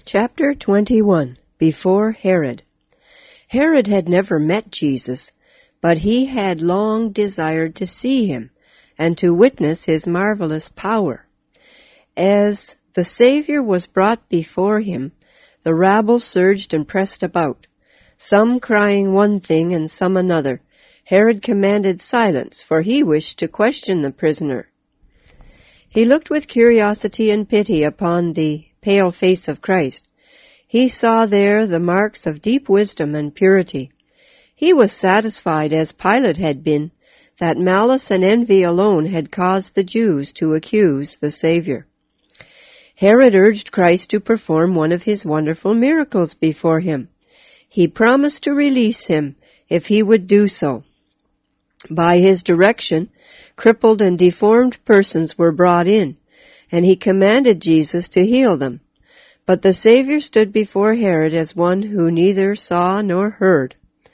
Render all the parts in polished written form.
Chapter 21. Before Herod. Herod had never met Jesus, but he had long desired to see him and to witness his marvelous power. As the Savior was brought before him, the rabble surged and pressed about, some crying one thing and some another. Herod commanded silence, for he wished to question the prisoner. He looked with curiosity and pity upon the pale face of Christ. He saw there the marks of deep wisdom and purity. He was satisfied, as Pilate had been, that malice and envy alone had caused the Jews to accuse the Savior. Herod urged Christ to perform one of his wonderful miracles before him. He promised to release him if he would do so. By his direction, crippled and deformed persons were brought in, and he commanded Jesus to heal them. But the Savior stood before Herod as one who neither saw nor heard.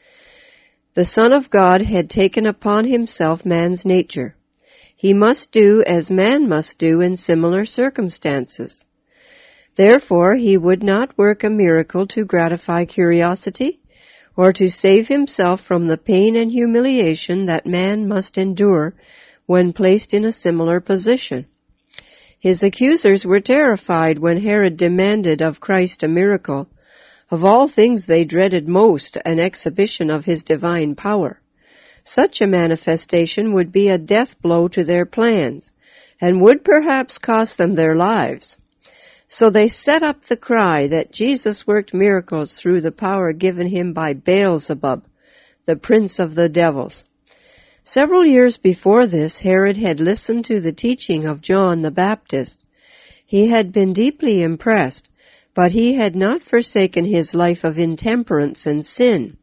The Son of God had taken upon himself man's nature. He must do as man must do in similar circumstances. Therefore, he would not work a miracle to gratify curiosity or to save himself from the pain and humiliation that man must endure when placed in a similar position. His accusers were terrified when Herod demanded of Christ a miracle. Of all things they dreaded most an exhibition of his divine power. Such a manifestation would be a death blow to their plans, and would perhaps cost them their lives. So they set up the cry that Jesus worked miracles through the power given him by Beelzebub, the prince of the devils. Several years before this, Herod had listened to the teaching of John the Baptist. He had been deeply impressed, but he had not forsaken his life of intemperance and sin.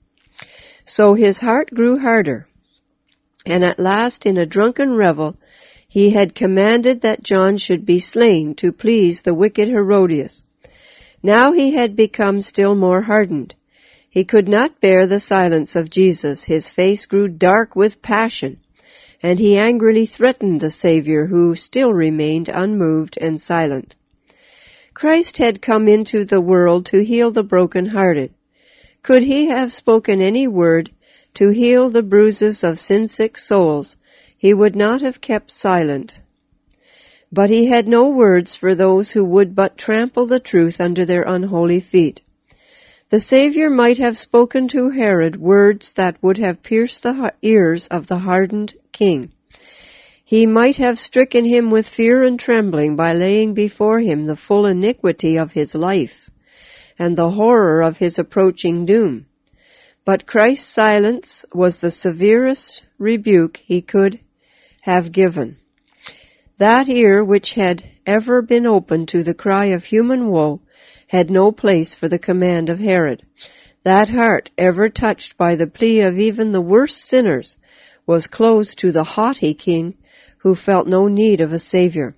So his heart grew harder, and at last, in a drunken revel, he had commanded that John should be slain to please the wicked Herodias. Now he had become still more hardened. He could not bear the silence of Jesus. His face grew dark with passion, and he angrily threatened the Savior, who still remained unmoved and silent. Christ had come into the world to heal the broken-hearted. Could he have spoken any word to heal the bruises of sin-sick souls, he would not have kept silent. But he had no words for those who would but trample the truth under their unholy feet. The Savior might have spoken to Herod words that would have pierced the ears of the hardened king. He might have stricken him with fear and trembling by laying before him the full iniquity of his life and the horror of his approaching doom. But Christ's silence was the severest rebuke he could have given. That ear which had ever been open to the cry of human woe had no place for the command of Herod. That heart, ever touched by the plea of even the worst sinners, was closed to the haughty king who felt no need of a Savior.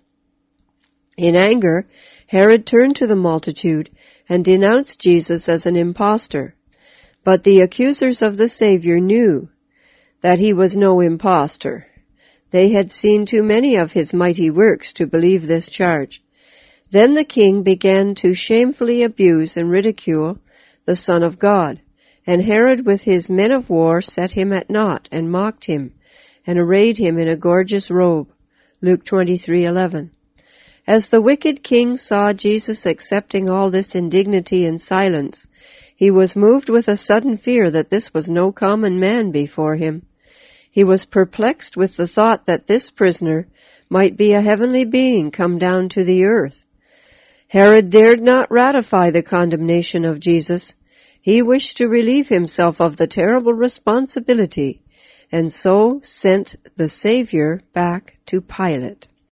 In anger, Herod turned to the multitude and denounced Jesus as an impostor. But the accusers of the Savior knew that he was no impostor. They had seen too many of his mighty works to believe this charge. Then the king began to shamefully abuse and ridicule the Son of God, and Herod with his men of war set him at naught and mocked him, and arrayed him in a gorgeous robe. Luke 23:11. As the wicked king saw Jesus accepting all this indignity in silence, he was moved with a sudden fear that this was no common man before him. He was perplexed with the thought that this prisoner might be a heavenly being come down to the earth. Herod dared not ratify the condemnation of Jesus. He wished to relieve himself of the terrible responsibility, and so sent the Savior back to Pilate.